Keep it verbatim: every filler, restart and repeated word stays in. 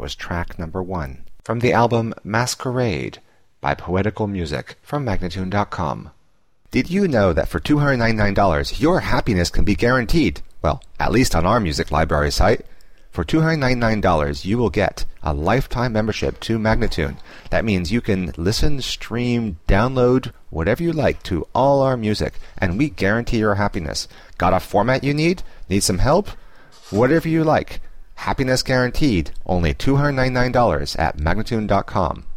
was track number one from the album Masquerade by Poetical Music from Magnatune dot com. Did you know that for two hundred ninety-nine dollars your happiness can be guaranteed? Well, at least on our music library site. For two hundred ninety-nine dollars you will get a lifetime membership to Magnatune. That means you can listen, stream, download, whatever you like to all our music, and we guarantee your happiness. Got a format you need? Need some help? Whatever you like. Happiness guaranteed. Only two hundred ninety-nine dollars at Magnatune dot com.